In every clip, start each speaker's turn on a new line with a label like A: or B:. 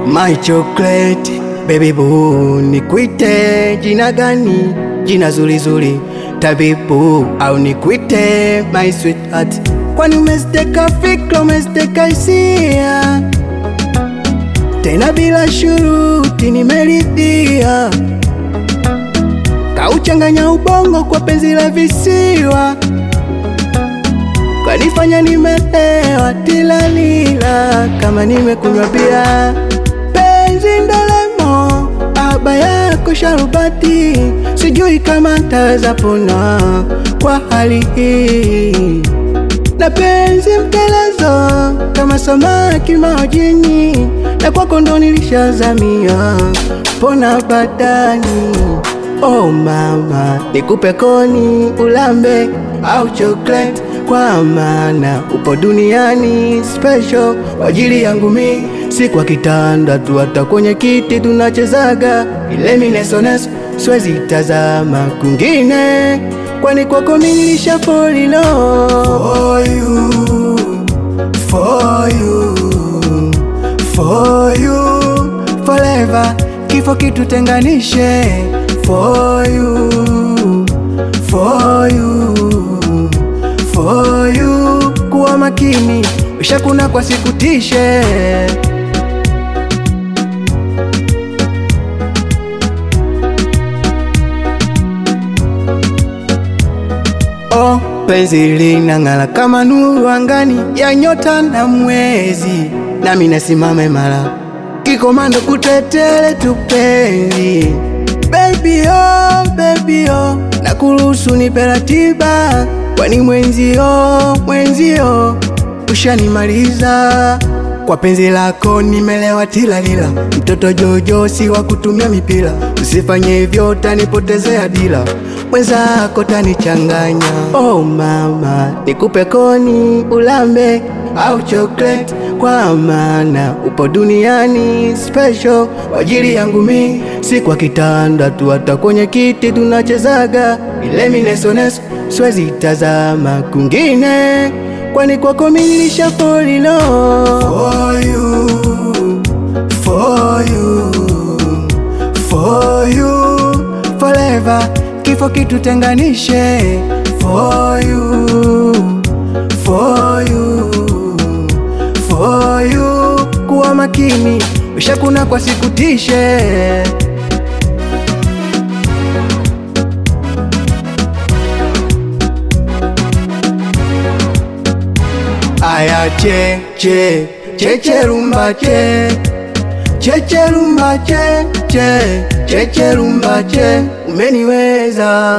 A: My chocolate, baby boo, nikuite jina gani? Jina zuri zuri, tabibu, au nikuite my sweetheart? Kwani umesteka fikra, umesteka hisia, tena bila shuruti nimeridhia. Kauchanganya ubongo kwa penzi la visiwa, kanifanya nimelewa tilalila, kama nimekunywa bia. Penzi ndolemo, baba yako sharubati, sijui kama taweza pona kwa hali hii. Na penzi mtelezo, kama samaki majini, na kwako ndo nilishazamia, pona badani. Oh mama, nikupe koni ulambe au chocolate, kwa maana upo duniani special kwa ajili yangu mi. Si kwa kitanda tu, hata kwenye kiti tunachezaga ile minesoneso, siwezi tazama kwingine, kwani kwako mimi nilisha fall in love. For you, for you, for you, forever, kifo kitutenganishe. For you, for you, for you, kuwa makini, ushakuna kwa sikutishe. Oh, penzi linang'ala kama nuru angani ya nyota na mwezi, nami nasimame mara kikomando kutetele tupenzi. Baby oh, nakuruhusu nipe ratiba, kwani mwenzio ushanimaliza. Kwa penzi lako nimelewa tilalila, mtoto Jojo si wa kutumia mipira. Usifanye hivyo utanipotezea dila, mwenzako tanichanganya. Oh mama, nikupe koni ulambe au chocolate, kwa maana upo duniani special kwa ajili yangu mi. Si kwa kitanda tu, hata kwenye kiti tunachezaga ile minesoneso, siwezi tazama kwingine, kwani kwako mimi nilisha fall in love. For you, for you, for you, forever, kifo kitutenganishe. For you, for you, for you, kuwa makini, ushakuna kwa sikutishe. Aya che rumba che rumba che rumba che, umeniweza.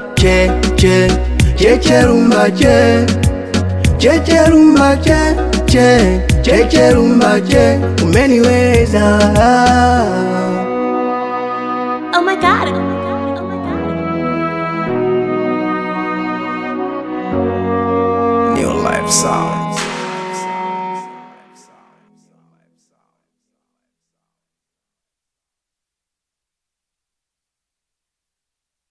A: Che rumba che rumba che rumba che, umeniweza.
B: Oh my God.
C: New Life Sound.